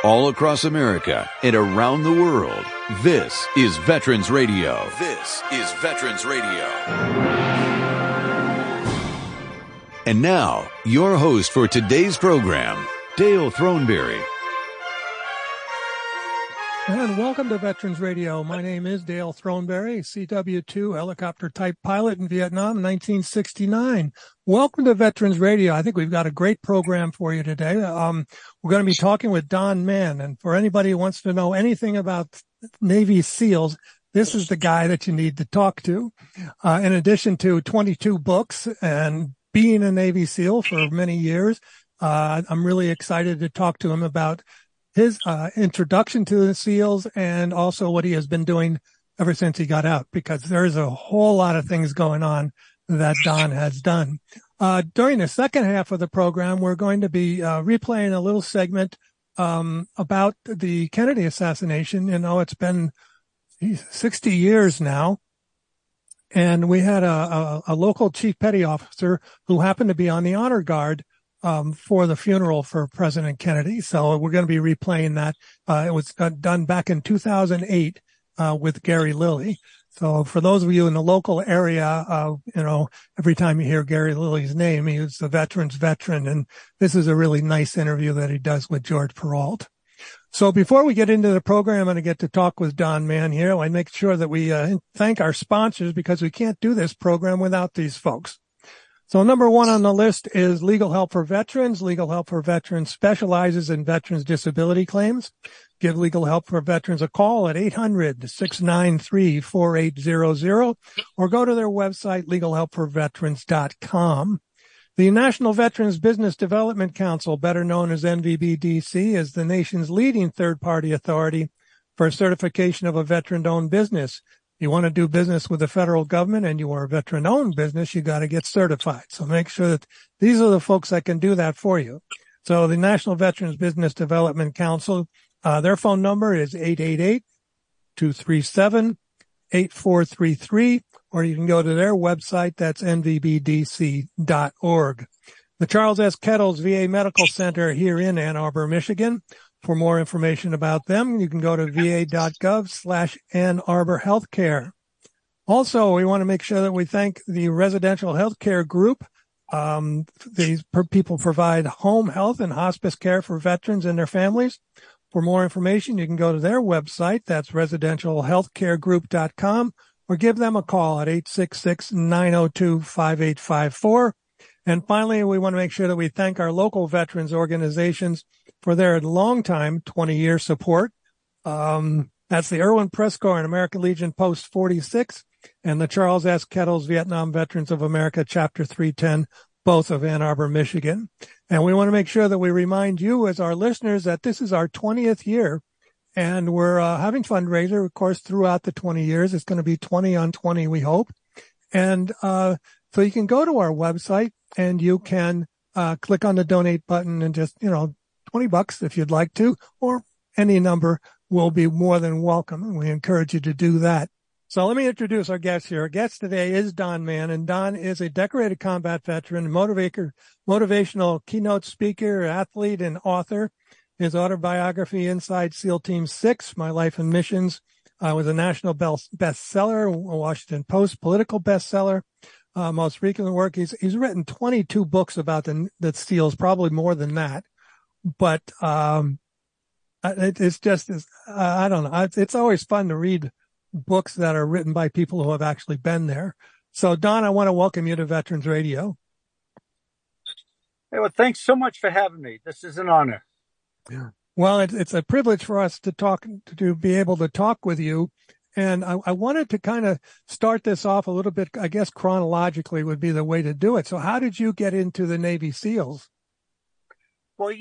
all across America and around the world. This is Veterans Radio. This is Veterans Radio. And now, your host for today's program, Dale Throneberry. And welcome to Veterans Radio. My name is Dale Throneberry, CW2 helicopter type pilot in Vietnam in 1969. Welcome to Veterans Radio. I think we've got a great program for you today. We're going to be talking with Don Mann. And for anybody who wants to know anything about Navy SEALs, this is the guy that you need to talk to. In addition to 22 books and being a Navy SEAL for many years, I'm really excited to talk to him about his introduction to the SEALs and also what he has been doing ever since he got out, because there's a whole lot of things going on that Don has done. During the second half of the program, we're going to be replaying a little segment about the Kennedy assassination. You know, it's been 60 years now. And we had a local chief petty officer who happened to be on the honor guard for the funeral for President Kennedy. So we're going to be replaying that. It was done back in 2008, with Gary Lilly. So for those of you in the local area, every time you hear Gary Lilly's name, he was the veteran's veteran. And this is a really nice interview that he does with George Peralt. So before we get into the program, I'm going to get to talk with Don Mann here. I make sure that we thank our sponsors, because we can't do this program without these folks. So number one on the list is Legal Help for Veterans. Legal Help for Veterans specializes in veterans' disability claims. Give Legal Help for Veterans a call at 800-693-4800 or go to their website, legalhelpforveterans.com. The National Veterans Business Development Council, better known as NVBDC, is the nation's leading third-party authority for certification of a veteran-owned business. You want to do business with the federal government and you are a veteran-owned business, you got to get certified. So make sure that these are the folks that can do that for you. So the National Veterans Business Development Council, their phone number is 888-237-8433, or you can go to their website. That's nvbdc.org. The Charles S. Kettles VA Medical Center here in Ann Arbor, Michigan. For more information about them, you can go to va.gov/Ann Arbor Healthcare. Also, we want to make sure that we thank the Residential Healthcare Group. These people provide home health and hospice care for veterans and their families. For more information, you can go to their website. That's residentialhealthcaregroup.com, or give them a call at 866-902-5854. And finally, we want to make sure that we thank our local veterans organizations for their long-time 20-year support. That's the Irwin Press Corps and American Legion Post 46 and the Charles S. Kettles Vietnam Veterans of America Chapter 310, both of Ann Arbor, Michigan. And we want to make sure that we remind you as our listeners that this is our 20th year, and we're having fundraiser, of course, throughout the 20 years. It's going to be 20 on 20, we hope. And so you can go to our website and you can click on the donate button and just, $20 if you'd like to, or any number will be more than welcome. And we encourage you to do that. So let me introduce our guest here. Our guest today is Don Mann, and Don is a decorated combat veteran, motivational keynote speaker, athlete, and author. His autobiography, Inside SEAL Team 6, My Life and Missions, was a national bestseller, a Washington Post political bestseller. Most recent work, he's written 22 books about the SEALs, probably more than that. But it's just, I don't know. It's always fun to read books that are written by people who have actually been there. So, Don, I want to welcome you to Veterans Radio. Hey, well, thanks so much for having me. This is an honor. Yeah. Well, it's a privilege for us to be able to talk with you. And I wanted to kind of start this off a little bit, I guess chronologically would be the way to do it. So how did you get into the Navy SEALs? Well,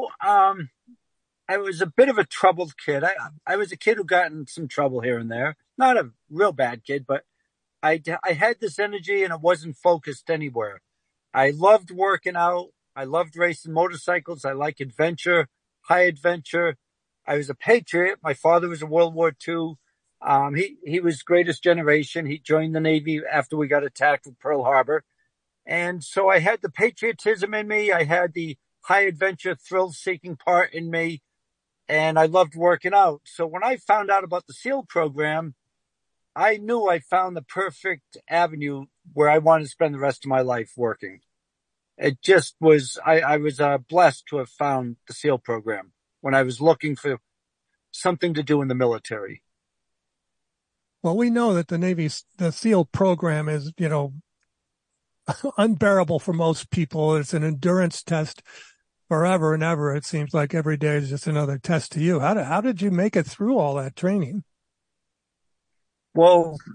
I was a bit of a troubled kid. I was a kid who got in some trouble here and there. Not a real bad kid, but I had this energy and it wasn't focused anywhere. I loved working out. I loved racing motorcycles. I like adventure, high adventure. I was a patriot. My father was in World War II. He was greatest generation. He joined the Navy after we got attacked with Pearl Harbor. And so I had the patriotism in me. I had the high adventure, thrill seeking part in me. and I loved working out. So when I found out about the SEAL program, I knew I found the perfect avenue where I wanted to spend the rest of my life working. It just was, I was blessed to have found the SEAL program when I was looking for something to do in the military. Well, we know that the SEAL program is, unbearable for most people. It's an endurance test forever and ever. It seems like every day is just another test to you. How did you make it through all that training? Well,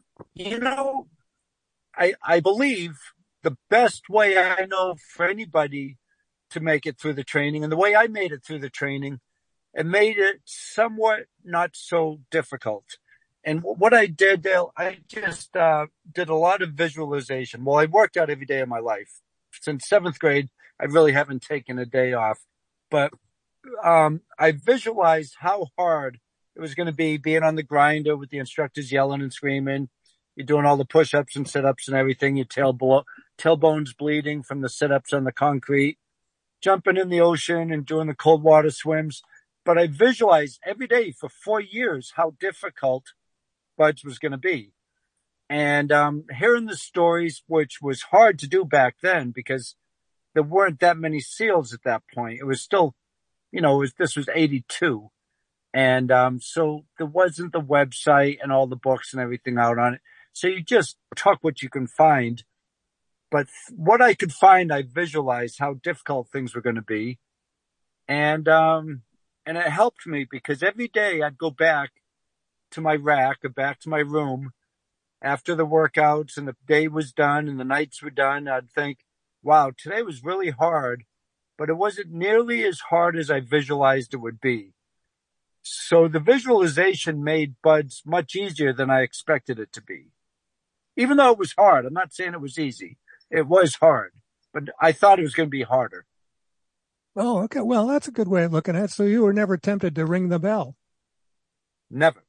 I believe the best way I know for anybody to make it through the training, and the way I made it through the training, it made it somewhat not so difficult. And what I did, Dale, I just did a lot of visualization. Well, I worked out every day of my life. Since seventh grade, I really haven't taken a day off. But I visualized how hard it was going to be being on the grinder with the instructors yelling and screaming. You're doing all the push-ups and sit-ups and everything. Your tailbone's bleeding from the sit-ups on the concrete. Jumping in the ocean and doing the cold water swims. But I visualized every day for 4 years how difficult BUD/S was going to be. And hearing the stories, which was hard to do back then because there weren't that many SEALs at that point. It was still, this was 82. And so there wasn't the website and all the books and everything out on it. So you just took what you can find. But what I could find, I visualized how difficult things were going to be. And it helped me because every day I'd go back to my rack or back to my room after the workouts and the day was done and the nights were done. I'd think, wow, today was really hard, but it wasn't nearly as hard as I visualized it would be. So the visualization made BUD/S much easier than I expected it to be. Even though it was hard, I'm not saying it was easy. It was hard, but I thought it was going to be harder. Oh, okay. Well, that's a good way of looking at it. So you were never tempted to ring the bell? Never.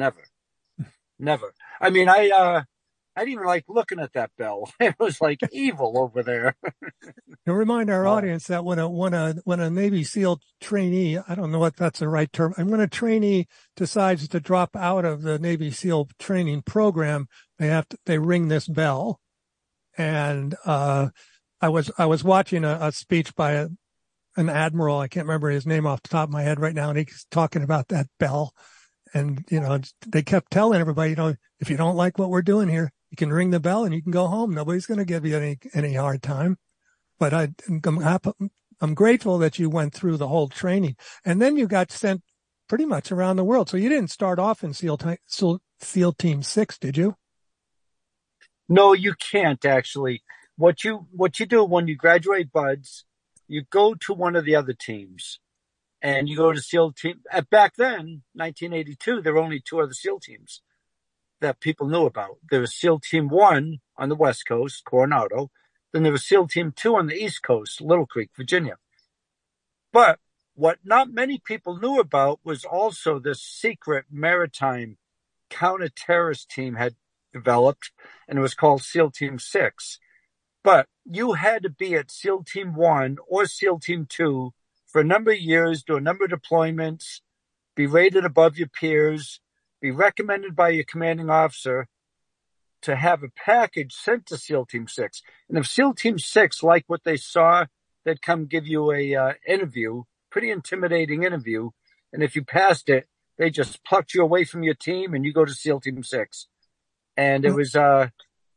I mean, I didn't even like looking at that bell. It was like evil over there. To remind our audience that when a Navy SEAL trainee, I don't know if that's the right term, and when a trainee decides to drop out of the Navy SEAL training program, they ring this bell. And I was watching a speech by an admiral. I can't remember his name off the top of my head right now, and he's talking about that bell. And, they kept telling everybody, if you don't like what we're doing here, you can ring the bell and you can go home. Nobody's going to give you any hard time. But I'm grateful that you went through the whole training. And then you got sent pretty much around the world. So you didn't start off in SEAL Team 6, did you? No, you can't actually. What you do when you graduate BUD/S, you go to one of the other teams. And you go to SEAL team. Back then, 1982, there were only two other SEAL teams that people knew about. There was SEAL Team 1 on the West Coast, Coronado. Then there was SEAL Team 2 on the East Coast, Little Creek, Virginia. But what not many people knew about was also this secret maritime counter-terrorist team had developed, and it was called SEAL Team 6. But you had to be at SEAL Team 1 or SEAL Team 2 for a number of years, do a number of deployments, be rated above your peers, be recommended by your commanding officer to have a package sent to SEAL Team 6. And if SEAL Team 6 liked what they saw, they'd come give you a interview, pretty intimidating interview. And if you passed it, they just plucked you away from your team and you go to SEAL Team 6. And it was a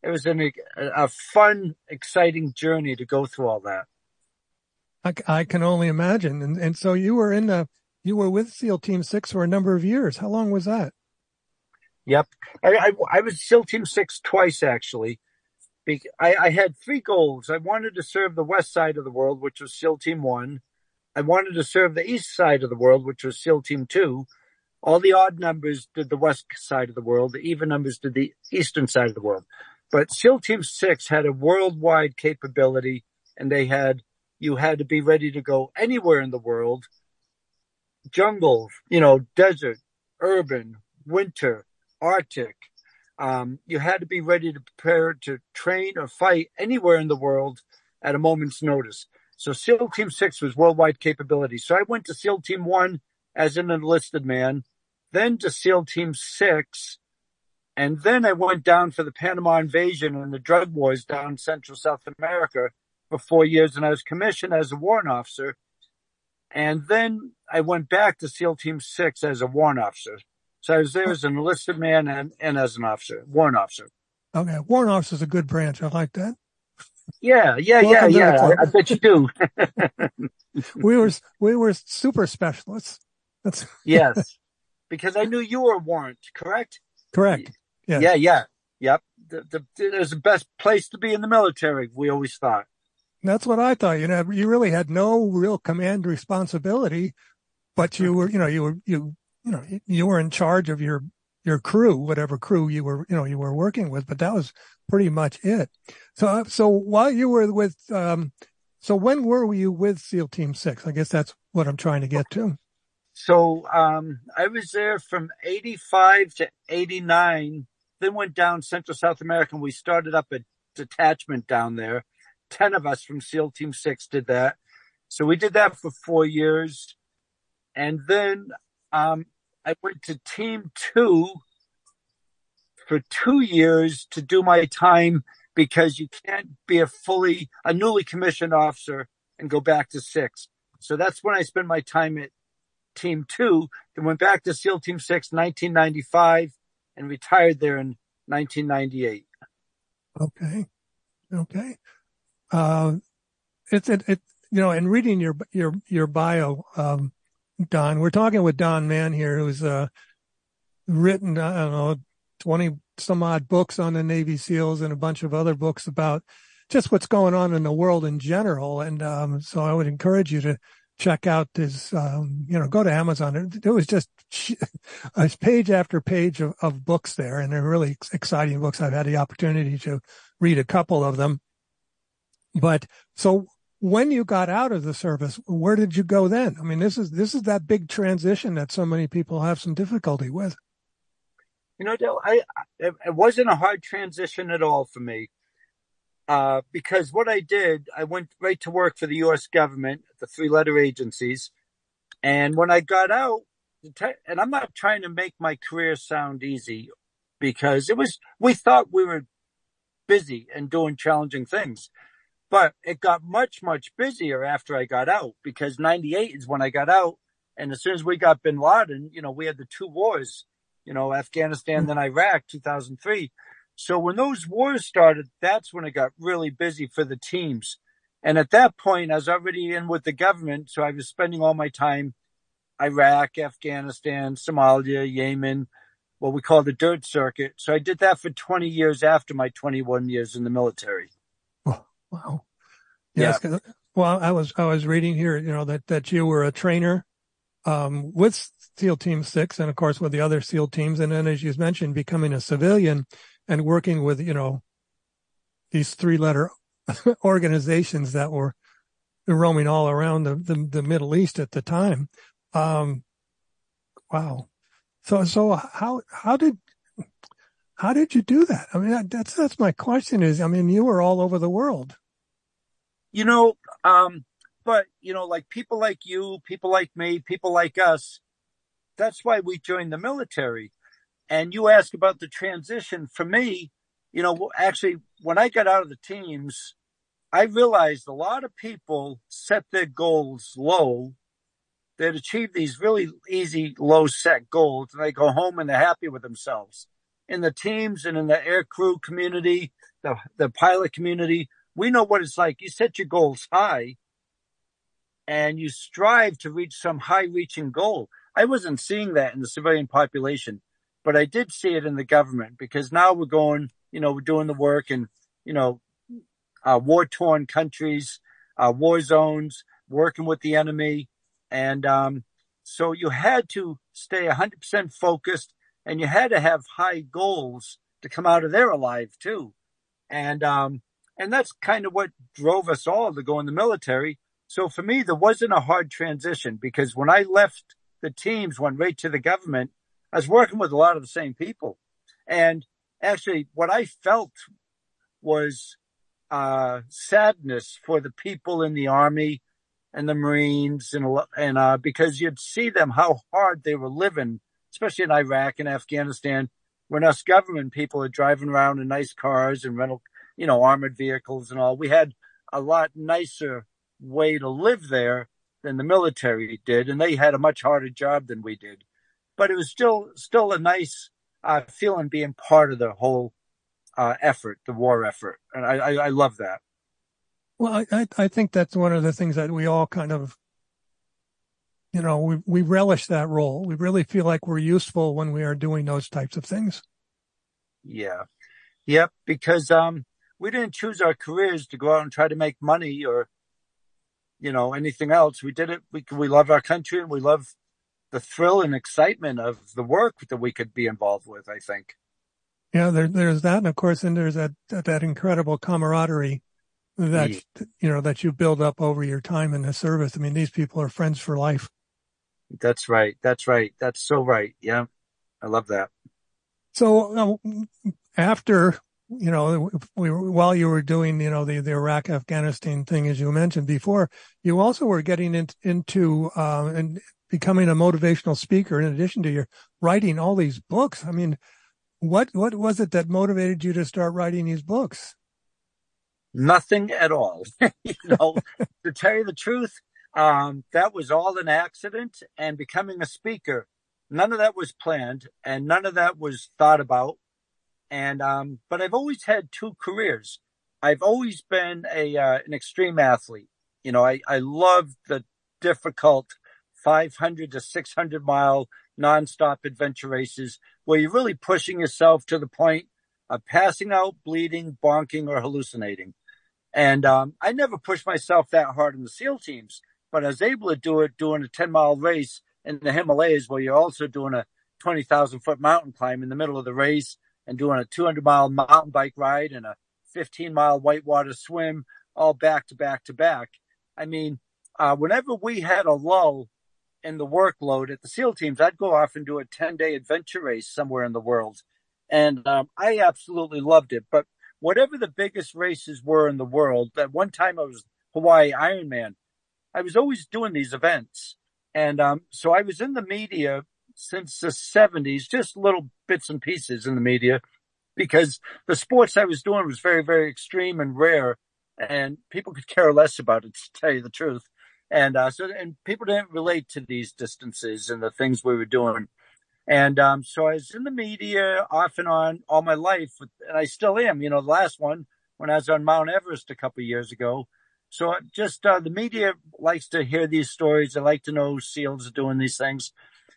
fun, exciting journey to go through all that. I can only imagine. And so you were with SEAL Team 6 for a number of years. How long was that? Yep. I was SEAL Team 6 twice, actually. I had three goals. I wanted to serve the west side of the world, which was SEAL Team 1. I wanted to serve the east side of the world, which was SEAL Team 2. All the odd numbers did the west side of the world. The even numbers did the eastern side of the world. But SEAL Team 6 had a worldwide capability, and you had to be ready to go anywhere in the world. Jungle, desert, urban, winter, Arctic. You had to be ready to prepare to train or fight anywhere in the world at a moment's notice. So SEAL Team 6 was worldwide capability. So I went to SEAL Team 1 as an enlisted man, then to SEAL Team 6. And then I went down for the Panama invasion and the drug wars down in Central South America for 4 years. And I was commissioned as a warrant officer. And then I went back to SEAL Team 6 as a warrant officer. So I was there as an enlisted man and as an officer, warrant officer. Okay. Warrant officer is a good branch. I like that. Yeah. I bet you do. We were super specialists. That's yes. Because I knew you were a warrant, correct? Correct. Yeah. Yep. There's the best place to be in the military, we always thought. That's what I thought. You really had no real command responsibility, but you were in charge of your crew, whatever crew you were working with, but that was pretty much it. So while you were with, so when were you with SEAL Team 6? I guess that's what I'm trying to get to. So, I was there from 85 to 89, then went down Central South America and we started up a detachment down there. 10 of us from SEAL Team 6 did that. So we did that for 4 years. And then, I went to Team 2 for 2 years to do my time because you can't be a newly commissioned officer and go back to 6. So that's when I spent my time at Team 2, then went back to SEAL Team 6 in 1995 and retired there in 1998. Okay. In reading your bio, Don, we're talking with Don Mann here, who's written, 20 some odd books on the Navy SEALs and a bunch of other books about just what's going on in the world in general. And so I would encourage you to check out his, go to Amazon. It was just page after page of books there, and they're really exciting books. I've had the opportunity to read a couple of them. But so when you got out of the service, where did you go then? I mean, this is that big transition that so many people have some difficulty with. Dale, it wasn't a hard transition at all for me. Because what I did, I went right to work for the U.S. government, the 3-letter agencies. And when I got out, and I'm not trying to make my career sound easy because we thought we were busy and doing challenging things, but it got much, much busier after I got out because 98 is when I got out. And as soon as we got bin Laden, we had the 2 wars, Afghanistan, then Iraq, 2003. So when those wars started, that's when it got really busy for the teams. And at that point, I was already in with the government. So I was spending all my time, Iraq, Afghanistan, Somalia, Yemen, what we call the dirt circuit. So I did that for 20 years after my 21 years in the military. Oh, wow. Yes. Yeah. Well, I was reading here, that you were a trainer, with SEAL Team 6 and of course with the other SEAL teams. And then as you mentioned, becoming a civilian and working with, these 3-letter organizations that were roaming all around the Middle East at the time. Wow. So how did you do that? I mean, that's my question is, I mean, you were all over the world. But, like people like you, people like me, people like us, that's why we joined the military. And you ask about the transition. For me, actually, when I got out of the teams, I realized a lot of people set their goals low. They'd achieve these really easy, low set goals, and they go home and they're happy with themselves. In the teams and in the air crew community, the pilot community, we know what it's like. You set your goals high and you strive to reach some high-reaching goal. I wasn't seeing that in the civilian population, but I did see it in the government because now we're going, we're doing the work in, war-torn countries, war zones, working with the enemy. And so you had to stay 100% focused and you had to have high goals to come out of there alive too. And that's kind of what drove us all to go in the military. So for me, there wasn't a hard transition because when I left the teams, went right to the government, I was working with a lot of the same people. And actually what I felt was sadness for the people in the Army and the Marines and because you'd see them how hard they were living, especially in Iraq and Afghanistan, when us government people are driving around in nice cars and rental, armored vehicles and all. We had a lot nicer way to live there than the military did, and they had a much harder job than we did. But it was still a nice feeling being part of the whole effort, the war effort, and I love that. Well, I think that's one of the things that we all kind of, we relish that role. We really feel like we're useful when we are doing those types of things. Yeah. Yep. Because, we didn't choose our careers to go out and try to make money or, anything else. We did it. We love our country and we love the thrill and excitement of the work that we could be involved with, I think. Yeah. There's that. And of course, then there's that incredible camaraderie that, that you build up over your time in the service. I mean, these people are friends for life. That's right. That's so right. Yeah. I love that. So after, while you were doing, the Iraq, Afghanistan thing, as you mentioned before, you also were getting into and becoming a motivational speaker in addition to your writing all these books. I mean, what was it that motivated you to start writing these books? Nothing at all. To tell you the truth, that was all an accident, and becoming a speaker, none of that was planned and none of that was thought about. And, but I've always had two careers. I've always been an extreme athlete. I love the difficult 500 to 600 mile nonstop adventure races where you're really pushing yourself to the point of passing out, bleeding, bonking, or hallucinating. And, I never pushed myself that hard in the SEAL teams, but I was able to do it doing a 10-mile race in the Himalayas where you're also doing a 20,000-foot mountain climb in the middle of the race and doing a 200-mile mountain bike ride and a 15-mile whitewater swim all back to back to back. I mean, whenever we had a lull in the workload at the SEAL teams, I'd go off and do a 10-day adventure race somewhere in the world. And I absolutely loved it. But whatever the biggest races were in the world, at one time I was Hawaii Ironman. I was always doing these events. And so I was in the media since the 70s, just little bits and pieces in the media, because the sports I was doing was very, very extreme and rare, and people could care less about it, to tell you the truth. And and people didn't relate to these distances and the things we were doing. And so I was in the media off and on all my life, and I still am. The last one when I was on Mount Everest a couple of years ago. So just the media likes to hear these stories. They like to know SEALs are doing these things.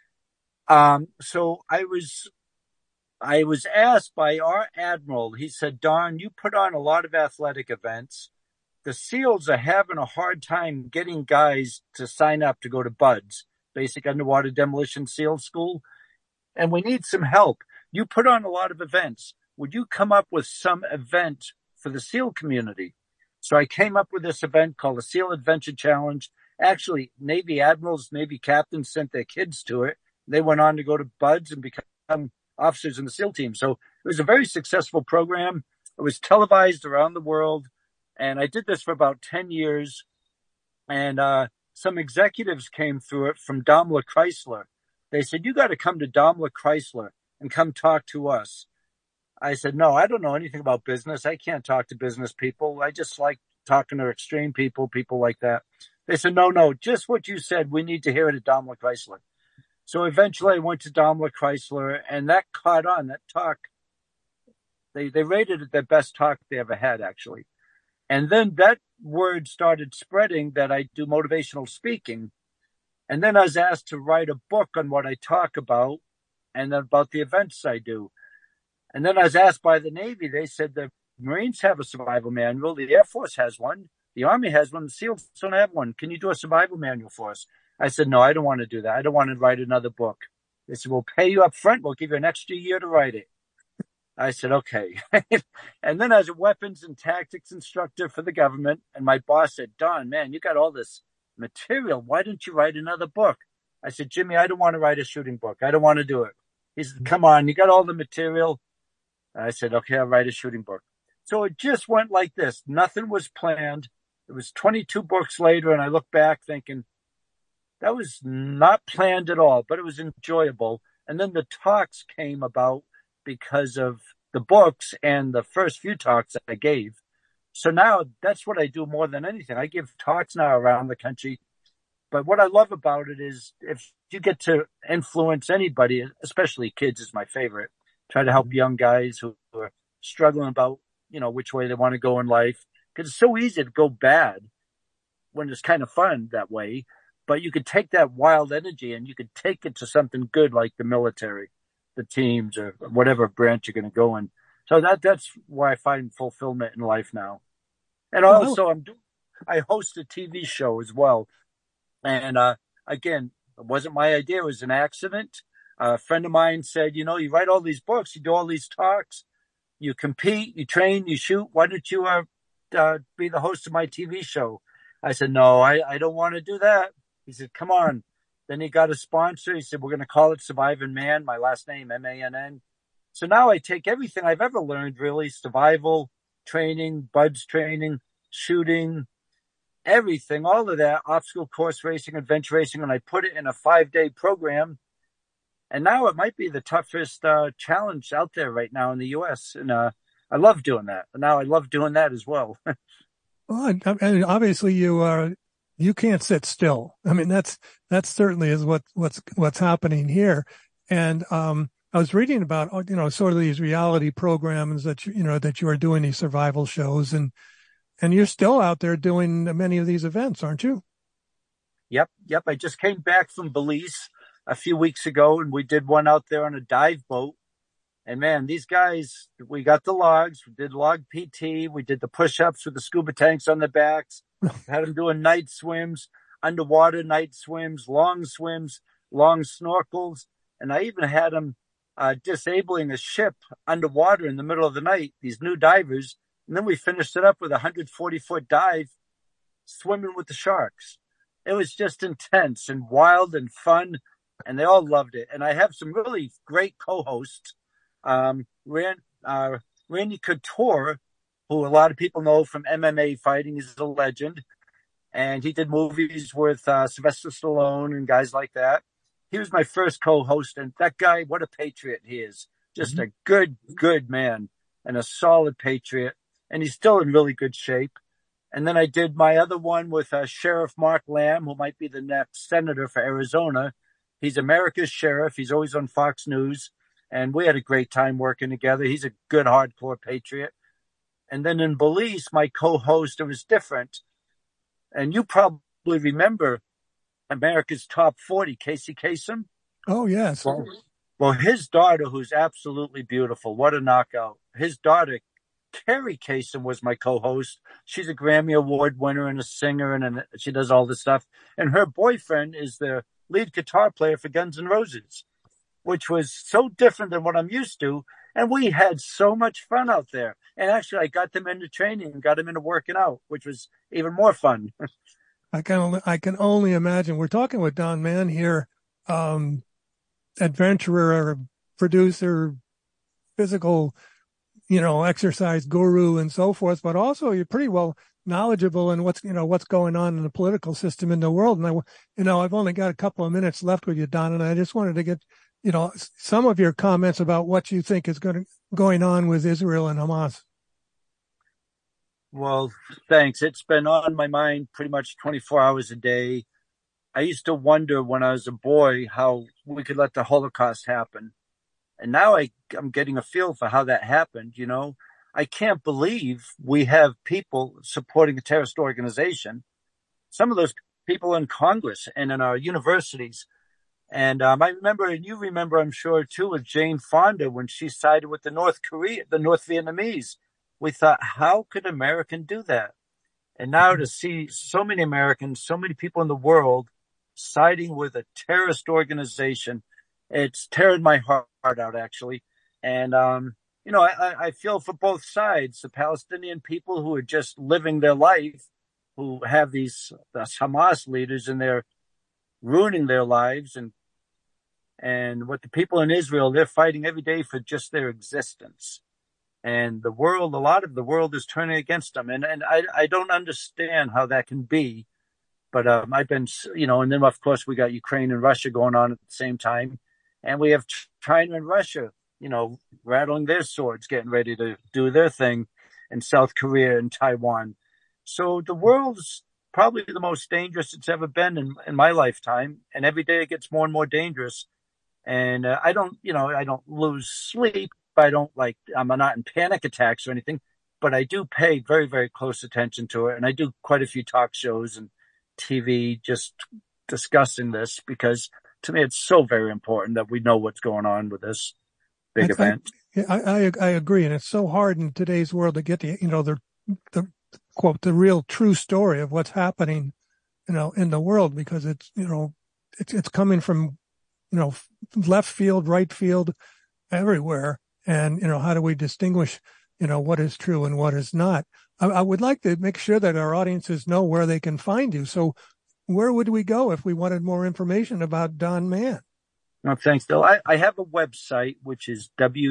So I was asked by our admiral. He said, "Don, you put on a lot of athletic events. The SEALs are having a hard time getting guys to sign up to go to BUD/S, Basic Underwater Demolition SEAL School. And we need some help. You put on a lot of events. Would you come up with some event for the SEAL community?" So I came up with this event called the SEAL Adventure Challenge. Actually, Navy admirals, Navy captains sent their kids to it. They went on to go to BUD/S and become officers in the SEAL team. So it was a very successful program. It was televised around the world. And I did this for about 10 years. And some executives came through it from Daimler Chrysler. They said, "You got to come to Daimler Chrysler and come talk to us." I said, "No, I don't know anything about business. I can't talk to business people. I just like talking to extreme people like that." They said, no, just what you said. We need to hear it at Daimler Chrysler. So eventually I went to Daimler Chrysler, and that caught on. That talk, they rated it their best talk they ever had, actually. And then that word started spreading that I do motivational speaking. And then I was asked to write a book on what I talk about and then about the events I do. And then I was asked by the Navy. They said the Marines have a survival manual. The Air Force has one. The Army has one. The SEALs don't have one. Can you do a survival manual for us? I said, "No, I don't want to do that. I don't want to write another book." They said, "We'll pay you up front. We'll give you an extra year to write it." I said, "Okay." And then I was a weapons and tactics instructor for the government. And my boss said, "Don, man, you got all this material. Why don't you write another book?" I said, "Jimmy, I don't want to write a shooting book. I don't want to do it." He said, "Come on, you got all the material." I said, "Okay, I'll write a shooting book." So it just went like this. Nothing was planned. It was 22 books later, and I look back thinking that was not planned at all, but it was enjoyable. And then the talks came about because of the books and the first few talks I gave. So now that's what I do more than anything. I give talks now around the country. But what I love about it is if you get to influence anybody, especially kids is my favorite, try to help young guys who are struggling about, which way they want to go in life. Because it's so easy to go bad when it's kind of fun that way. But you could take that wild energy and you could take it to something good like the military, the teams, or whatever branch you're going to go in. So that's where I find fulfillment in life now. And also I host a TV show as well. And again, it wasn't my idea. It was an accident. A friend of mine said, you write all these books, you do all these talks, you compete, you train, you shoot. Why don't you be the host of my TV show? I said, no, I don't want to do that. He said, come on. Then he got a sponsor. He said, we're going to call it Surviving Man, my last name, MANN. So now I take everything I've ever learned, really, survival, training, buds training, shooting, everything, all of that, obstacle course racing, adventure racing, and I put it in a 5-day program. And now it might be the toughest challenge out there right now in the U.S. And I love doing that. And now I love doing that as well. Well, and obviously you can't sit still. I mean, that certainly is what's happening here. And I was reading about, sort of these reality programs that you are doing, these survival shows, and you're still out there doing many of these events, aren't you? Yep. I just came back from Belize a few weeks ago, and we did one out there on a dive boat. And man, these guys, we got the logs, we did log PT, we did the push-ups with the scuba tanks on the backs, had them doing night swims, underwater night swims, long snorkels. And I even had them disabling a ship underwater in the middle of the night, these new divers. And then we finished it up with a 140-foot dive, swimming with the sharks. It was just intense and wild and fun, and they all loved it. And I have some really great co-hosts. Randy Couture, who a lot of people know from MMA fighting, is a legend. And he did movies with Sylvester Stallone and guys like that. He was my first co-host, and that guy, what a patriot he is. Just a good man and a solid patriot. And he's still in really good shape. And then I did my other one with Sheriff Mark Lamb, who might be the next senator for Arizona. He's America's sheriff. He's always on Fox News. And we had a great time working together. He's a good, hardcore patriot. And then in Belize, my co-host, it was different. And you probably remember America's Top 40, Casey Kasem. Oh, yes. Well, his daughter, who's absolutely beautiful, what a knockout. His daughter, Carrie Kasem, was my co-host. She's a Grammy Award winner and a singer, and she does all this stuff. And her boyfriend is the lead guitar player for Guns N' Roses, which was so different than what I'm used to. And we had so much fun out there. And actually, I got them into training and got them into working out, which was even more fun. I can only imagine. We're talking with Don Mann here, adventurer, producer, physical, exercise guru and so forth, but also you're pretty well knowledgeable in what's going on in the political system in the world. And I've only got a couple of minutes left with you, Don, and I just wanted to get, some of your comments about what you think is going on with Israel and Hamas. Well, thanks. It's been on my mind pretty much 24 hours a day. I used to wonder when I was a boy how we could let the Holocaust happen. And now I'm getting a feel for how that happened. I can't believe we have people supporting a terrorist organization. Some of those people in Congress and in our universities. And I remember, and you remember, I'm sure, too, with Jane Fonda when she sided with the North Vietnamese. We thought, how could an American do that? And now to see so many Americans, so many people in the world siding with a terrorist organization, it's tearing my heart out, actually. And, I feel for both sides, the Palestinian people who are just living their life, who have these Hamas leaders and they're ruining their lives. And what the people in Israel, they're fighting every day for just their existence. and a lot of the world is turning against them. And I don't understand how that can be. But I've been, and then of course we got Ukraine and Russia going on at the same time. And we have China and Russia, rattling their swords, getting ready to do their thing, and South Korea and Taiwan. So the world's probably the most dangerous it's ever been in my lifetime. And every day it gets more and more dangerous. And I don't lose sleep. I'm not in panic attacks or anything, but I do pay very, very close attention to it. And I do quite a few talk shows and TV just discussing this, because to me it's so very important that we know what's going on with this big event. I agree. And it's so hard in today's world to get the quote, the real true story of what's happening, in the world, because it's, it's coming from, left field, right field, everywhere. And, how do we distinguish, what is true and what is not? I would like to make sure that our audiences know where they can find you. So where would we go if we wanted more information about Don Mann? No, thanks, Bill. I have a website, which is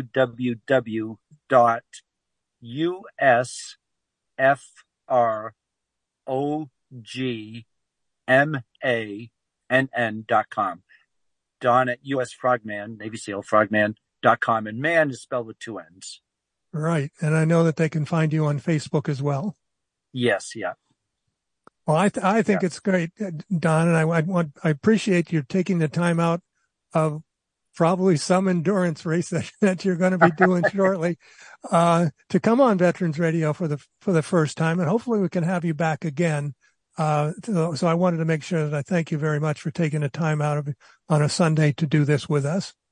www.usfroggmann.com. Don at US Frogman, Navy SEAL Frogman.com. And man is spelled with 2 N's. Right. And I know that they can find you on Facebook as well. Yes. Yeah. Well, I think it's great, Don, and I appreciate you taking the time out of probably some endurance race that you're going to be doing shortly, to come on Veterans Radio for the first time, and hopefully we can have you back again. So I wanted to make sure that I thank you very much for taking the time out on a Sunday to do this with us.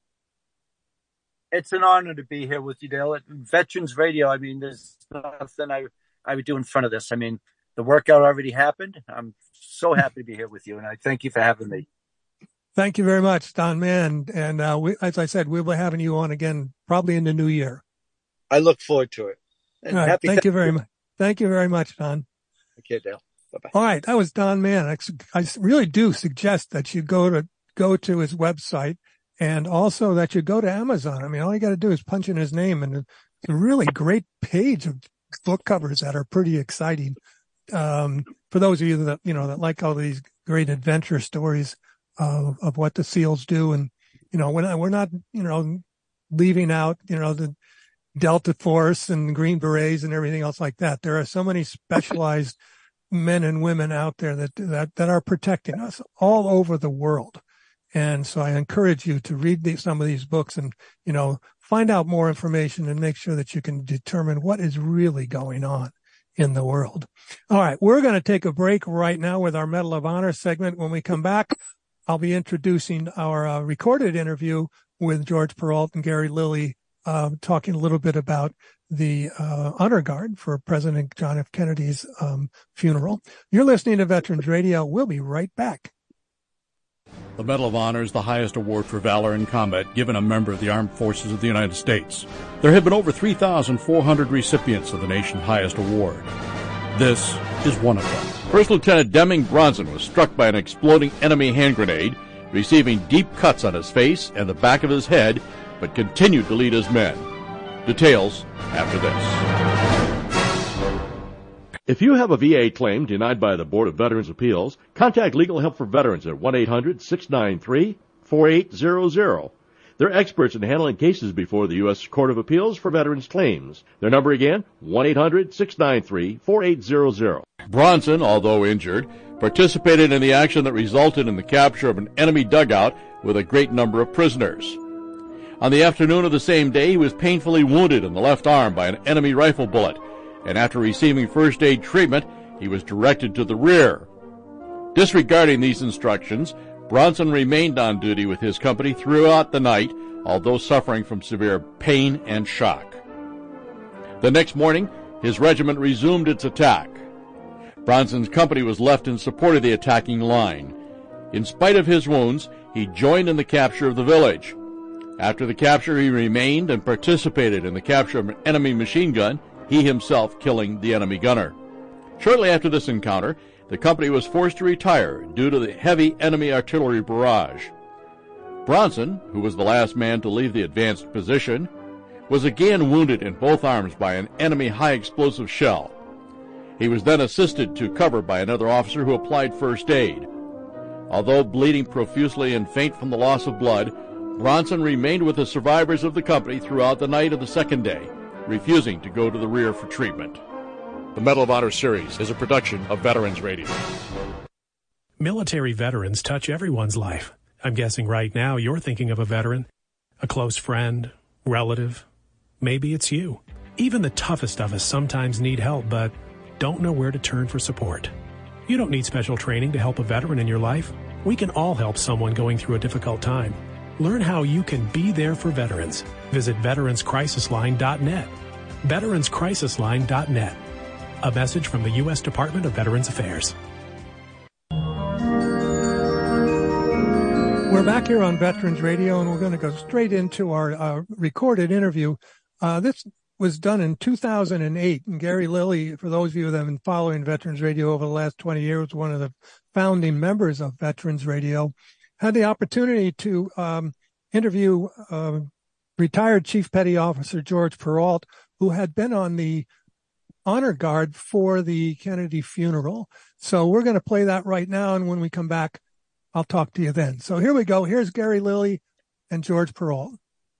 It's an honor to be here with you, Dale. At Veterans Radio, I mean, there's nothing I would do in front of this. I mean, the workout already happened. I'm so happy to be here with you, and I thank you for having me. Thank you very much, Don Mann. And as I said, we'll be having you on again probably in the new year. I look forward to it. All right, thank you very much. Thank you very much, Don. Okay, Dale. Bye-bye. All right, that was Don Mann. I really do suggest that you go to his website, and also that you go to Amazon. I mean, all you got to do is punch in his name, and it's a really great page of book covers that are pretty exciting. For those of you that, that like all these great adventure stories of what the SEALs do. And, we're not, leaving out, the Delta Force and Green Berets and everything else like that. There are so many specialized men and women out there that are protecting us all over the world. And so I encourage you to read some of these books and, find out more information and make sure that you can determine what is really going on in the world. All right. We're going to take a break right now with our Medal of Honor segment. When we come back, I'll be introducing our recorded interview with George Peralt and Gary Lilly, talking a little bit about the honor guard for President John F. Kennedy's funeral. You're listening to Veterans Radio. We'll be right back. The Medal of Honor is the highest award for valor in combat given a member of the Armed Forces of the United States. There have been over 3,400 recipients of the nation's highest award. This is one of them. First Lieutenant Deming Bronson was struck by an exploding enemy hand grenade, receiving deep cuts on his face and the back of his head, but continued to lead his men. Details after this. If you have a VA claim denied by the Board of Veterans' Appeals, contact Legal Help for Veterans at 1-800-693-4800. They're experts in handling cases before the U.S. Court of Appeals for Veterans Claims. Their number again, 1-800-693-4800. Bronson, although injured, participated in the action that resulted in the capture of an enemy dugout with a great number of prisoners. On the afternoon of the same day, he was painfully wounded in the left arm by an enemy rifle bullet, and after receiving first aid treatment, he was directed to the rear. Disregarding these instructions, Bronson remained on duty with his company throughout the night, although suffering from severe pain and shock. The next morning, his regiment resumed its attack. Bronson's company was left in support of the attacking line. In spite of his wounds, he joined in the capture of the village. After the capture, he remained and participated in the capture of an enemy machine gun, he himself killing the enemy gunner. Shortly after this encounter, the company was forced to retire due to the heavy enemy artillery barrage. Bronson, who was the last man to leave the advanced position, was again wounded in both arms by an enemy high-explosive shell. He was then assisted to cover by another officer who applied first aid. Although bleeding profusely and faint from the loss of blood, Bronson remained with the survivors of the company throughout the night of the second day, refusing to go to the rear for treatment. The Medal of Honor series is a production of Veterans Radio. Military veterans touch everyone's life. I'm guessing right now you're thinking of a veteran, a close friend, relative. Maybe it's you. Even the toughest of us sometimes need help, but don't know where to turn for support. You don't need special training to help a veteran in your life. We can all help someone going through a difficult time. Learn how you can be there for veterans. Visit veteranscrisisline.net. veteranscrisisline.net. A message from the U.S. Department of Veterans Affairs. We're back here on Veterans Radio, and we're going to go straight into our recorded interview. This was done in 2008, and Gary Lilly, for those of you that have been following Veterans Radio over the last 20 years, one of the founding members of Veterans Radio, had the opportunity to interview retired Chief Petty Officer George Perrault, who had been on the honor guard for the Kennedy funeral. So we're going to play that right now, and when we come back, I'll talk to you then. So here we go. Here's Gary Lilly and George Perrault.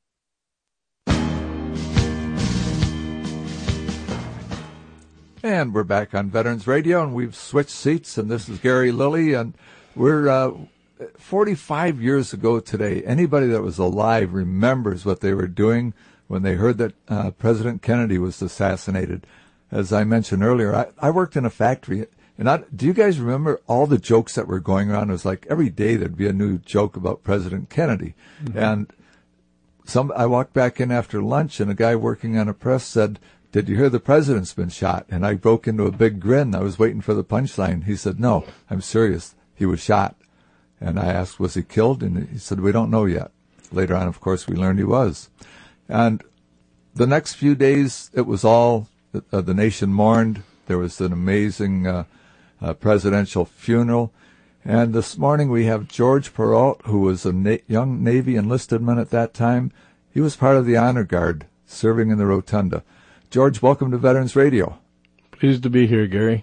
And we're back on Veterans Radio, and we've switched seats, and this is Gary Lilly, and we're 45 years ago today. Anybody that was alive remembers what they were doing when they heard that President Kennedy was assassinated. As I mentioned earlier, I worked in a factory. And do you guys remember all the jokes that were going around? It was like every day there'd be a new joke about President Kennedy. Mm-hmm. And I walked back in after lunch, and a guy working on a press said, "Did you hear the president's been shot?" And I broke into a big grin. I was waiting for the punchline. He said, "No, I'm serious. He was shot." And I asked, "Was he killed?" And he said, "We don't know yet." Later on, of course, we learned he was. And the next few days, it was all the nation mourned. There was an amazing presidential funeral. And this morning we have George Perrault, who was a young Navy enlisted man at that time. He was part of the honor guard, serving in the Rotunda. George, welcome to Veterans Radio. Pleased to be here, Gary.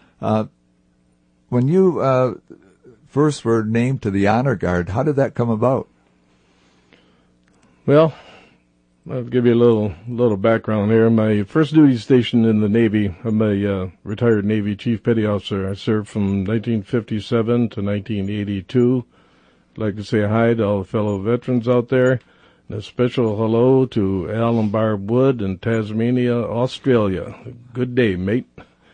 When you first were named to the honor guard, how did that come about? Well, I'll give you a little background here. My first duty station in the Navy, I'm a retired Navy Chief Petty Officer. I served from 1957 to 1982. I'd like to say hi to all the fellow veterans out there. And a special hello to Al and Barb Wood in Tasmania, Australia. Good day, mate.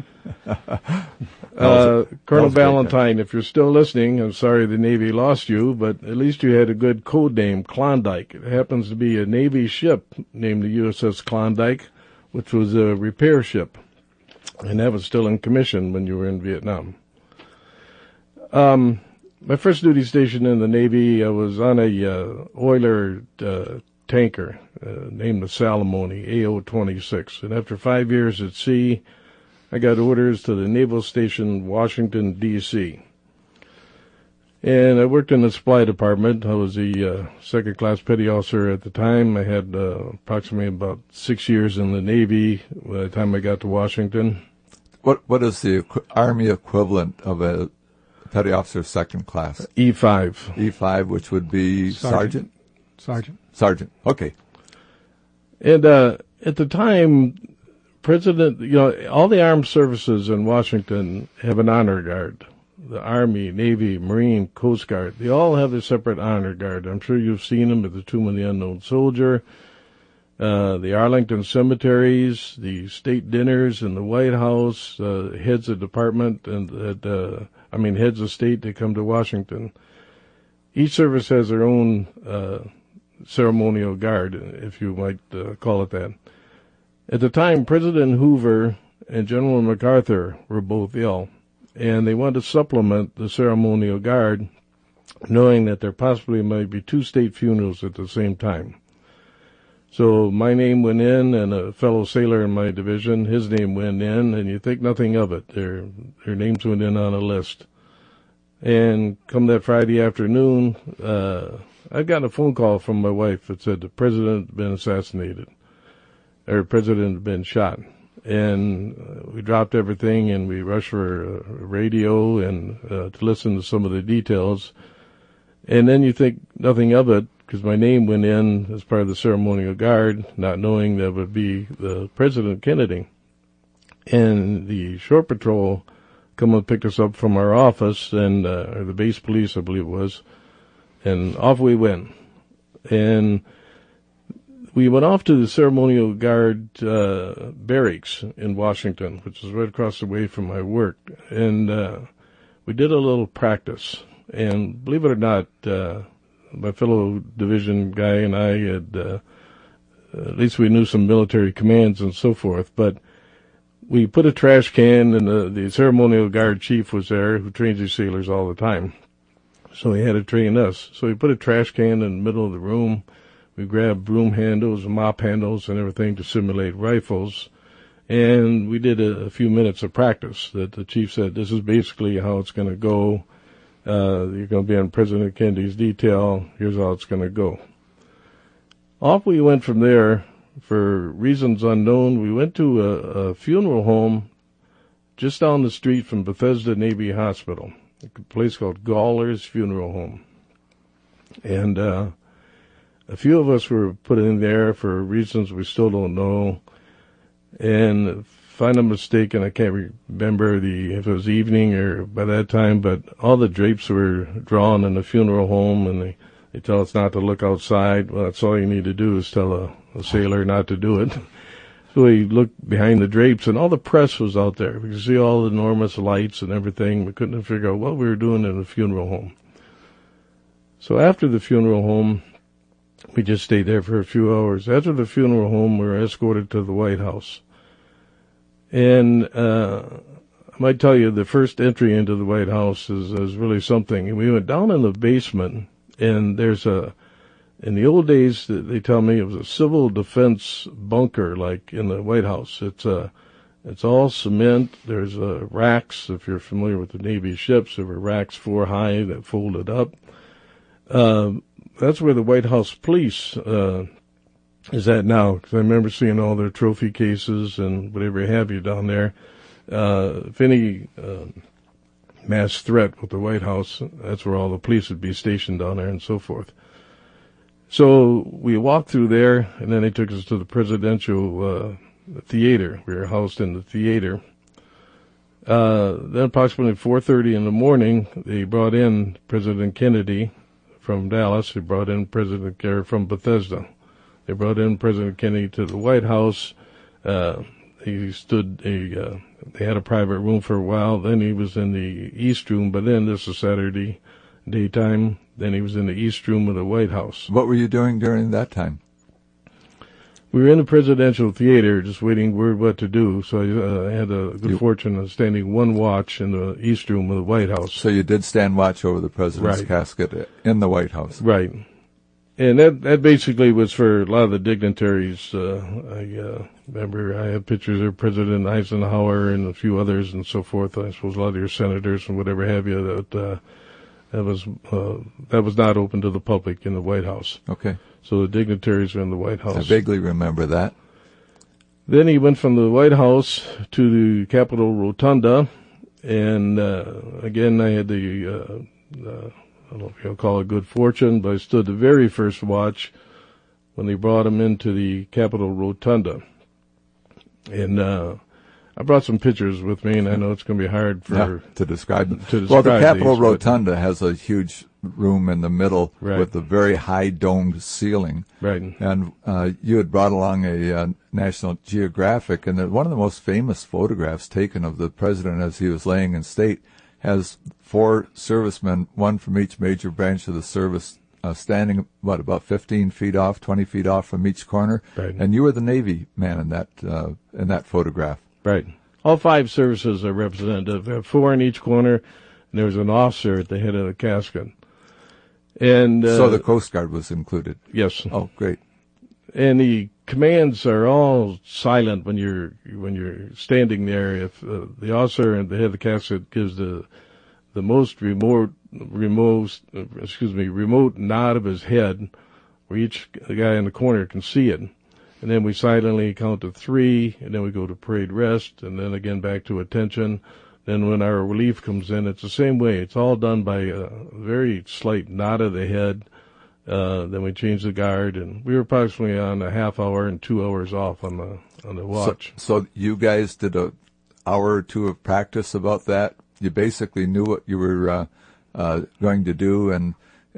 Colonel Valentine, if you're still listening, I'm sorry the Navy lost you, but at least you had a good code name, Klondike. It happens to be a Navy ship named the USS Klondike, which was a repair ship, and that was still in commission when you were in Vietnam. My first duty station in the Navy, I was on a oiler tanker named the Salamone, AO-26, and after 5 years at sea, I got orders to the Naval Station, Washington, D.C. And I worked in the supply department. I was a second-class petty officer at the time. I had approximately about 6 years in the Navy by the time I got to Washington. What is the Army equivalent of a petty officer second class? E5. E5, which would be sergeant? Sergeant. Okay. And at the time, all the armed services in Washington have an honor guard. The Army, Navy, Marine, Coast Guard, they all have a separate honor guard. I'm sure you've seen them at the Tomb of the Unknown Soldier, the Arlington cemeteries, the state dinners in the White House, heads of department and heads of state that come to Washington. Each service has their own ceremonial guard, if you might call it that. At the time, President Hoover and General MacArthur were both ill, and they wanted to supplement the ceremonial guard, knowing that there possibly might be 2 state funerals at the same time. So my name went in, and a fellow sailor in my division, his name went in, and you think nothing of it. Their names went in on a list. And come that Friday afternoon, I got a phone call from my wife that said the president had been assassinated. our president had been shot. And we dropped everything and we rushed for a radio and to listen to some of the details. And then you think nothing of it, because my name went in as part of the ceremonial guard, not knowing that would be the President Kennedy. And the short patrol come and picked us up from our office, and or the base police, I believe it was, and off we went. And we went off to the ceremonial guard barracks in Washington, which is right across the way from my work. And we did a little practice. And believe it or not, my fellow division guy and I had, at least we knew some military commands and so forth, but we put a trash can, and the ceremonial guard chief was there, who trains these sailors all the time. So he had to train us. So we put a trash can in the middle of the room. We grabbed broom handles and mop handles and everything to simulate rifles. And we did a few minutes of practice that the chief said, this is basically how it's going to go. You're going to be on President Kennedy's detail. Here's how it's going to go. Off we went from there. For reasons unknown, we went to a funeral home just down the street from Bethesda Navy Hospital, a place called Gawler's Funeral Home. And a few of us were put in there for reasons we still don't know. And if I'm not mistaken, I can't remember if it was evening or by that time, but all the drapes were drawn in the funeral home, and they tell us not to look outside. Well, that's all you need to do is tell a sailor not to do it. So we looked behind the drapes, and all the press was out there. We could see all the enormous lights and everything. We couldn't figure out what we were doing in the funeral home. So after the funeral home, we just stayed there for a few hours. After the funeral home, we were escorted to the White House. And I might tell you, the first entry into the White House is really something. And we went down in the basement, and there's in the old days, they tell me it was a civil defense bunker, like in the White House. It's all cement. There's racks. If you're familiar with the Navy ships, there were racks 4 high that folded up. That's where the White House police is at now, because I remember seeing all their trophy cases and whatever have you down there. If any mass threat with the White House, that's where all the police would be stationed down there and so forth. So we walked through there, and then they took us to the presidential theater. We were housed in the theater. Then approximately 4:30 in the morning, they brought in President Kennedy from Dallas. They brought in President Kerry from Bethesda. They brought in President Kennedy to the White House. They had a private room for a while. Then he was in the East Room, but then this is Saturday daytime. Then he was in the East Room of the White House. What were you doing during that time? We were in the presidential theater just waiting word what to do. So I had a good fortune of standing one watch in the East Room of the White House. So you did stand watch over the president's casket in the White House. Right. And that basically was for a lot of the dignitaries. I remember I had pictures of President Eisenhower and a few others and so forth. I suppose a lot of your senators and whatever have you that was not open to the public in the White House. Okay. So the dignitaries are in the White House. I vaguely remember that. Then he went from the White House to the Capitol Rotunda, and again I had the I don't know if you'll call it good fortune, but I stood the very first watch when they brought him into the Capitol Rotunda. And I brought some pictures with me, and I know it's going to be hard to describe them. Well, the Capitol Rotunda has a huge room in the middle with a very high domed ceiling. Right. And you had brought along a National Geographic, and one of the most famous photographs taken of the president as he was laying in state has 4 servicemen, one from each major branch of the service, standing about 15 feet off, 20 feet off from each corner. Right. And you were the Navy man in that photograph. Right. All 5 services are represented. There are 4 in each corner, and there's an officer at the head of the casket. And so the Coast Guard was included. Yes. Oh, great. And the commands are all silent when you're standing there. If the officer at the head of the casket gives the most remote nod of his head, where each guy in the corner can see it, and then we silently count to 3, and then we go to parade rest, and then again back to attention. Then when our relief comes in, it's the same way. It's all done by a very slight nod of the head. Then we change the guard, and we were approximately on a half hour and 2 hours off on the watch. So you guys did an hour or two of practice about that. You basically knew what you were going to do, and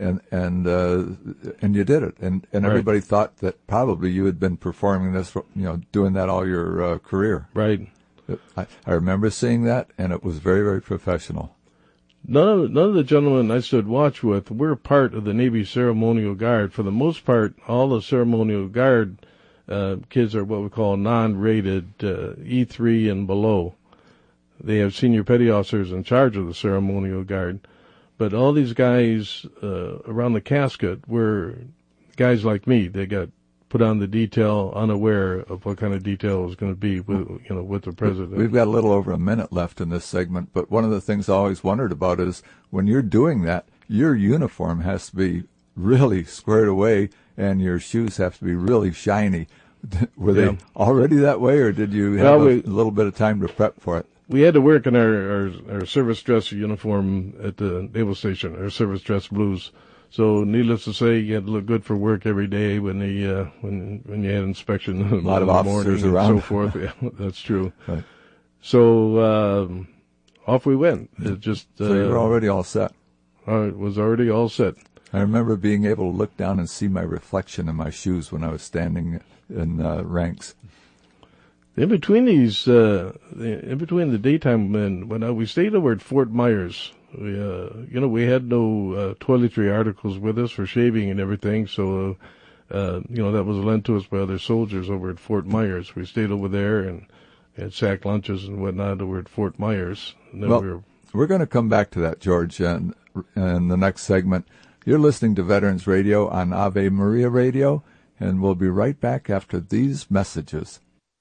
you did it. And everybody thought that probably you had been performing this, doing that all your career. Right. I remember seeing that, and it was very, very professional. None of the gentlemen I stood watch with were part of the Navy Ceremonial Guard. For the most part, all the Ceremonial Guard kids are what we call non-rated, E3 and below. They have senior petty officers in charge of the Ceremonial Guard. But all these guys around the casket were guys like me. They got put on the detail unaware of what kind of detail it was going to be with the president. We've got a little over a minute left in this segment, but one of the things I always wondered about is when you're doing that, your uniform has to be really squared away and your shoes have to be really shiny. Were they already that way, or did you have a little bit of time to prep for it? We had to work in our service dress uniform at the naval station, our service dress blues. So, needless to say, you had to look good for work every day when you had inspection. A lot of officers around, and so forth. Yeah, that's true. Right. So off we went. It just so you were already all set. It was already all set. I remember being able to look down and see my reflection in my shoes when I was standing in ranks. In between the daytime when we stayed over at Fort Myers. We had no toiletry articles with us for shaving and everything, so, that was lent to us by other soldiers over at Fort Myers. We stayed over there and had sack lunches and whatnot over at Fort Myers. And then we're going to come back to that, George, in the next segment. You're listening to Veterans Radio on Ave Maria Radio, and we'll be right back after these messages.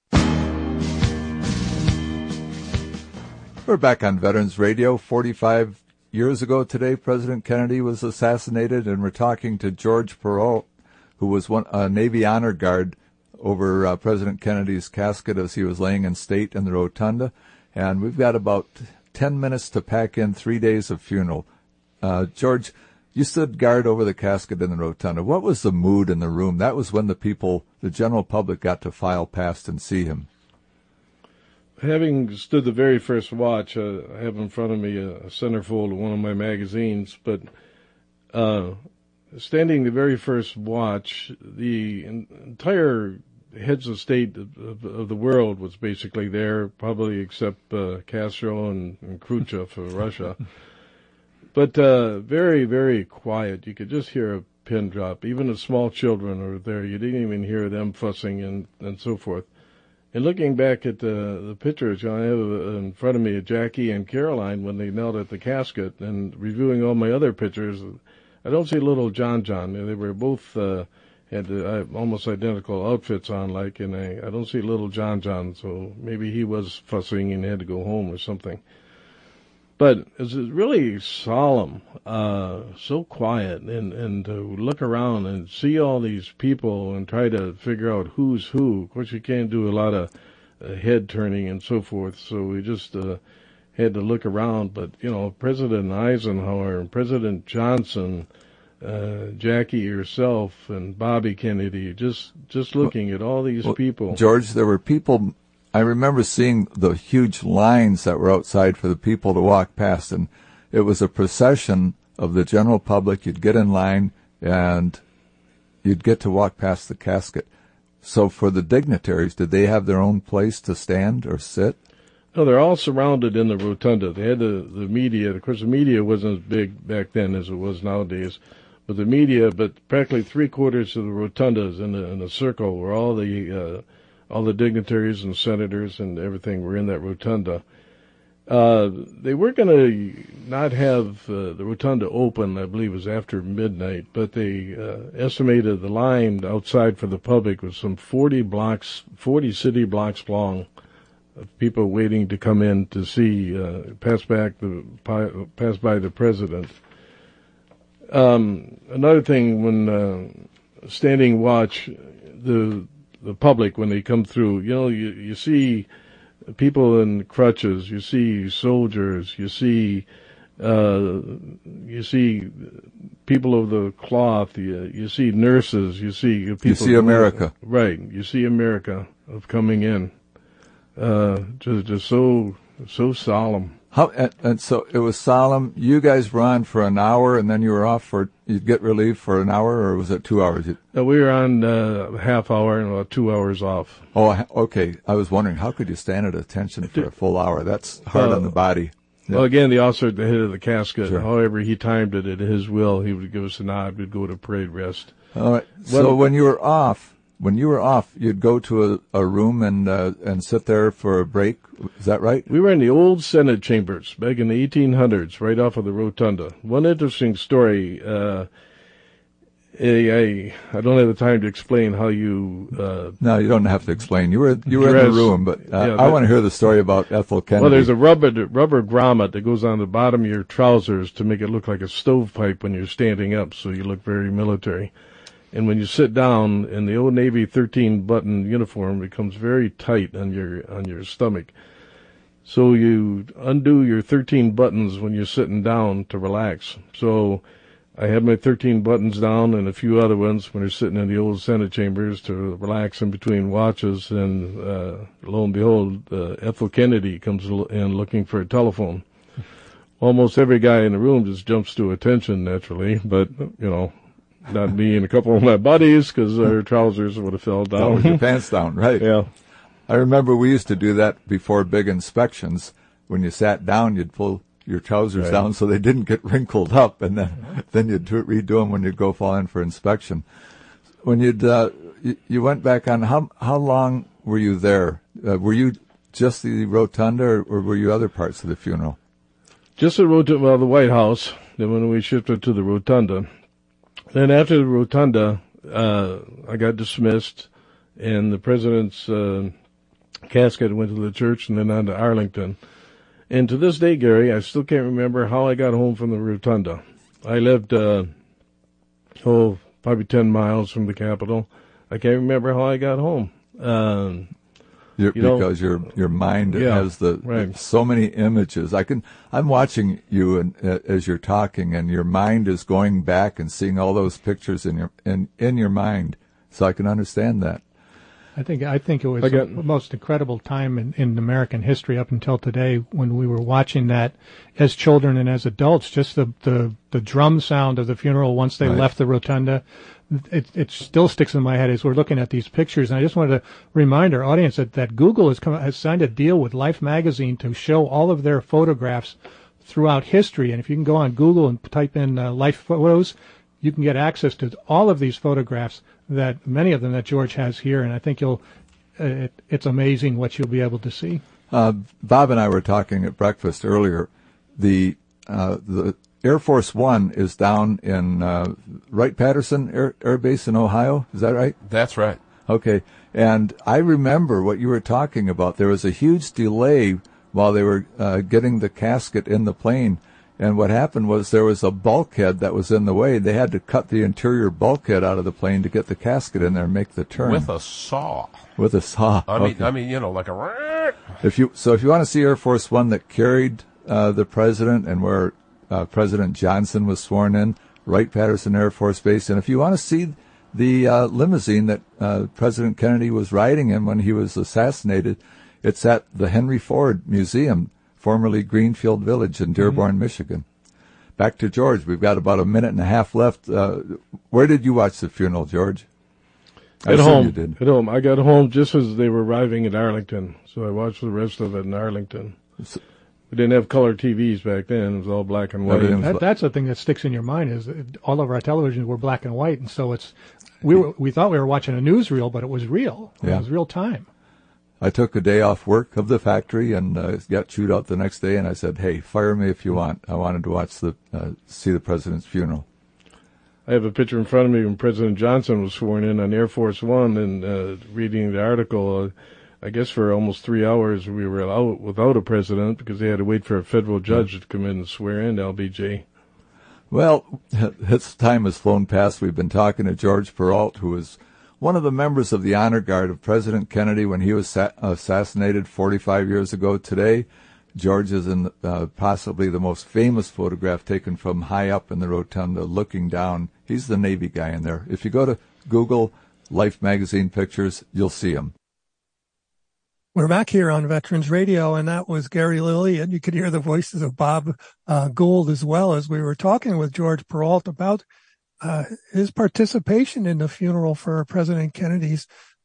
We're back on Veterans Radio. 45 years ago today, President Kennedy was assassinated, and we're talking to George Perot, who was a Navy Honor Guard over President Kennedy's casket as he was laying in state in the rotunda. And we've got about 10 minutes to pack in 3 days of funeral. George, you stood guard over the casket in the rotunda. What was the mood in the room? That was when the general public got to file past and see him. Having stood the very first watch, I have in front of me a centerfold of one of my magazines, but standing the very first watch, the entire heads of state of the world was basically there, probably except Castro and Khrushchev of Russia. But very, very quiet. You could just hear a pin drop. Even the small children were there. You didn't even hear them fussing and so forth. And looking back at the pictures, I have in front of me Jackie and Caroline when they knelt at the casket, and reviewing all my other pictures, I don't see little John. They were both had almost identical outfits on, and I don't see little John. So maybe he was fussing and had to go home or something. But it's really solemn, so quiet, and to look around and see all these people and try to figure out who's who. Of course, you can't do a lot of head turning and so forth, so we just had to look around. But, President Eisenhower and President Johnson, Jackie herself and Bobby Kennedy, just looking at all these people. George, there were people... I remember seeing the huge lines that were outside for the people to walk past, and it was a procession of the general public. You'd get in line, and you'd get to walk past the casket. So for the dignitaries, did they have their own place to stand or sit? No, they're all surrounded in the rotunda. They had the media. Of course, the media wasn't as big back then as it was nowadays. But the media, practically 3/4 of the rotundas in a circle where all the dignitaries and senators and everything were in that rotunda. They were going to not have the rotunda open, I believe it was after midnight, but they estimated the line outside for the public was some 40 city blocks long of people waiting to come in to see, pass by the president. Another thing, when standing watch, the the public when they come through. You see people in crutches, you see soldiers, you see people of the cloth, you see nurses, you see people. You see America. Right, you see America of coming in. Just so solemn. And so it was solemn. You guys were on for an hour, and then you were off you'd get relief for an hour, or was it 2 hours? We were on a half hour and about 2 hours off. Oh, okay. I was wondering, how could you stand at attention for a full hour? That's hard on the body. Yeah. Well, again, the officer at the head of the casket, Sure. However he timed it at his will, he would give us a nod, we'd go to parade rest. All right. So when you were off, you'd go to a room and sit there for a break. Is that right? We were in the old Senate chambers back in the 1800s, right off of the rotunda. One interesting story. I don't have the time to explain how you. No, you don't have to explain. You were in the room, but I want to hear the story about Ethel Kennedy. Well, there's a rubber grommet that goes on the bottom of your trousers to make it look like a stovepipe when you're standing up, so you look very military. And when you sit down in the old Navy 13-button uniform, it becomes very tight on your stomach. So you undo your 13 buttons when you're sitting down to relax. So I had my 13 buttons down and a few other ones when you're sitting in the old Senate chambers to relax in between watches. And lo and behold, Ethel Kennedy comes in looking for a telephone. Almost every guy in the room just jumps to attention naturally, but not me and a couple of my buddies, because our trousers would have fell down. With your pants down, right? Yeah. I remember we used to do that before big inspections. When you sat down, you'd pull your trousers down so they didn't get wrinkled up, and then you'd redo them when you'd go fall in for inspection. When you went back on, how long were you there? Were you just the rotunda, or were you other parts of the funeral? Just the rotunda, the White House. Then when we shifted to the rotunda. Then after the rotunda, I got dismissed, and the president's casket went to the church and then on to Arlington. And to this day, Gary, I still can't remember how I got home from the rotunda. I lived, probably 10 miles from the Capitol. I can't remember how I got home. Because your mind has so many images. I'm watching you as you're talking, and your mind is going back and seeing all those pictures in your mind. So I can understand that. I think it was the most incredible time in American history up until today, when we were watching that as children and as adults. Just the drum sound of the funeral once they left the rotunda. It still sticks in my head as we're looking at these pictures. And I just wanted to remind our audience that Google has signed a deal with Life magazine to show all of their photographs throughout history. And if you can go on Google and type in Life photos, you can get access to all of these photographs, that many of them that George has here. And I think it's amazing what you'll be able to see. Bob and I were talking at breakfast earlier. The Air Force One is down in Wright-Patterson Air Base in Ohio. Is that right? That's right. Okay. And I remember what you were talking about. There was a huge delay while they were getting the casket in the plane. And what happened was there was a bulkhead that was in the way. They had to cut the interior bulkhead out of the plane to get the casket in there and make the turn. With a saw. With a saw. I mean, like a... If you want to see Air Force One that carried the president and where President Johnson was sworn in, Wright-Patterson Air Force Base. And if you want to see the limousine that President Kennedy was riding in when he was assassinated, it's at the Henry Ford Museum, formerly Greenfield Village in Dearborn, Michigan. Back to George. We've got about a minute and a half left. Where did you watch the funeral, George? At home. You did. At home. I got home just as they were arriving at Arlington, so I watched the rest of it in Arlington. We didn't have color TVs back then. It was all black and white. That's the thing that sticks in your mind, is all of our televisions were black and white, and so we thought we were watching a newsreel, but it was real. It was real time. I took a day off work of the factory and got chewed out the next day, and I said, "Hey, fire me if you want." I wanted to watch see the president's funeral. I have a picture in front of me when President Johnson was sworn in on Air Force One, and reading the article. I guess for almost 3 hours we were out without a president because they had to wait for a federal judge to come in and swear in LBJ. Well, its time has flown past. We've been talking to George Peralt, who is one of the members of the honor guard of President Kennedy when he was assassinated 45 years ago today. George is in possibly the most famous photograph taken from high up in the rotunda looking down. He's the Navy guy in there. If you go to Google Life magazine pictures, you'll see him. We're back here on Veterans Radio, and that was Gary Lilly, and you could hear the voices of Bob Gould as well as we were talking with George Peralt about his participation in the funeral for President Kennedy's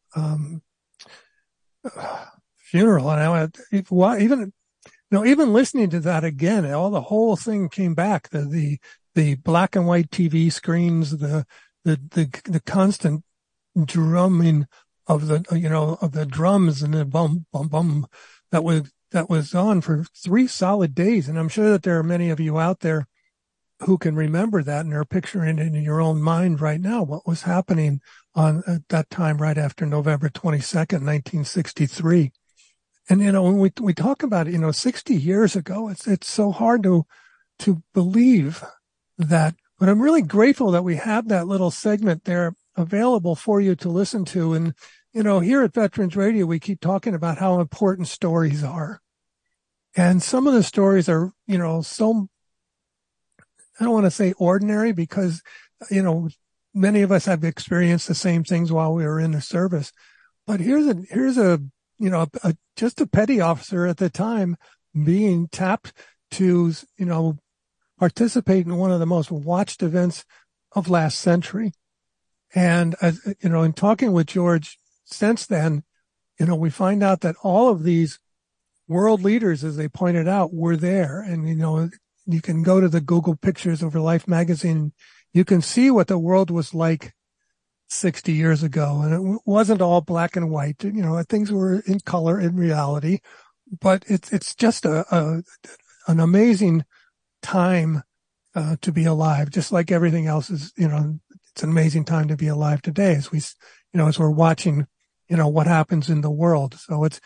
funeral. And even listening to that again, the whole thing came back. The black and white TV screens, the constant drumming of the drums and the bum bum bum that was on for 3 solid days. And I'm sure that there are many of you out there who can remember that and are picturing it in your own mind right now, what was happening at that time right after November 22nd, 1963. And, when we talk about it, 60 years ago, it's so hard to believe that, but I'm really grateful that we have that little segment there available for you to listen to. And, here at Veterans Radio, we keep talking about how important stories are. And some of the stories are, so, I don't want to say ordinary because, many of us have experienced the same things while we were in the service. But here's just a petty officer at the time being tapped to, participate in one of the most watched events of last century. And, in talking with George since then, we find out that all of these world leaders, as they pointed out, were there. And, you can go to the Google pictures over Life magazine. You can see what the world was like 60 years ago. And it wasn't all black and white. Things were in color in reality, but it's just an amazing time to be alive, just like everything else is. It's an amazing time to be alive today as as we're watching what happens in the world. So it's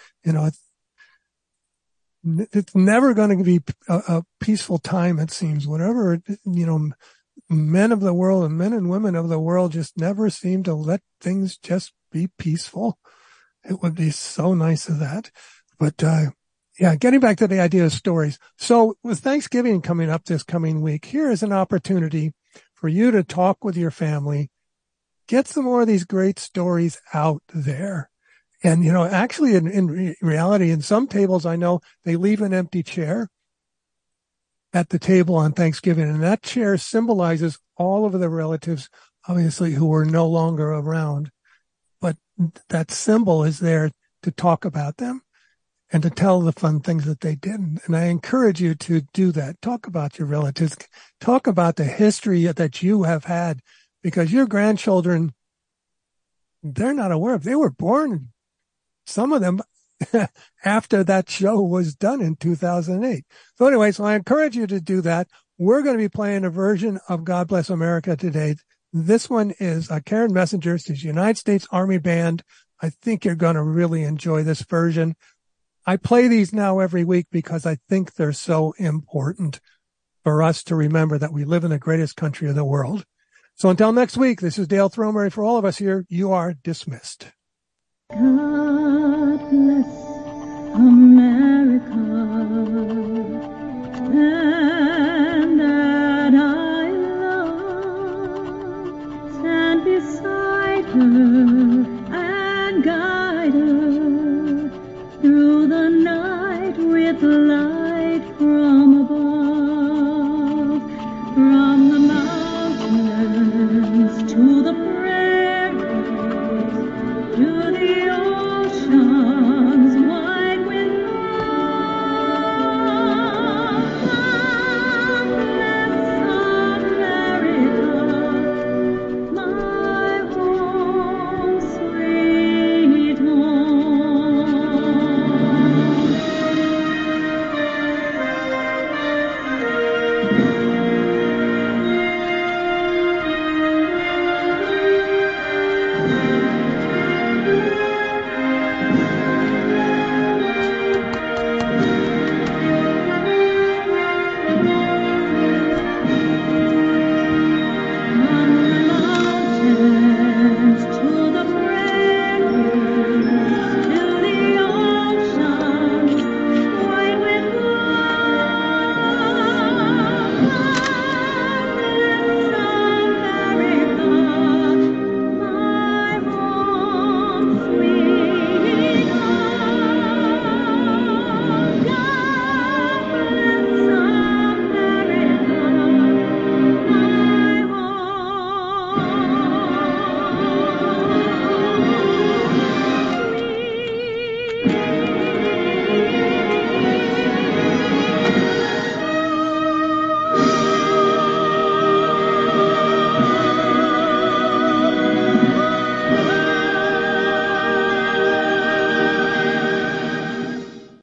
never going to be a peaceful time, it seems. Whatever, men of the world and men and women of the world just never seem to let things just be peaceful. It would be so nice of that. But, getting back to the idea of stories. So with Thanksgiving coming up this coming week, here is an opportunity for you to talk with your family, get some more of these great stories out there. And, actually in reality, in some tables, I know they leave an empty chair at the table on Thanksgiving. And that chair symbolizes all of the relatives, obviously, who are no longer around. But that symbol is there to talk about them and to tell the fun things that they did. And I encourage you to do that. Talk about your relatives. Talk about the history that you have had, because your grandchildren, they're not aware of. They were born, some of them, after that show was done in 2008. So anyway, I encourage you to do that. We're going to be playing a version of God Bless America today. This one is Karen Messenger's United States Army Band. I think you're going to really enjoy this version. I play these now every week because I think they're so important for us to remember that we live in the greatest country of the world. So until next week, this is Dale Throneberry. For all of us here, you are dismissed. God bless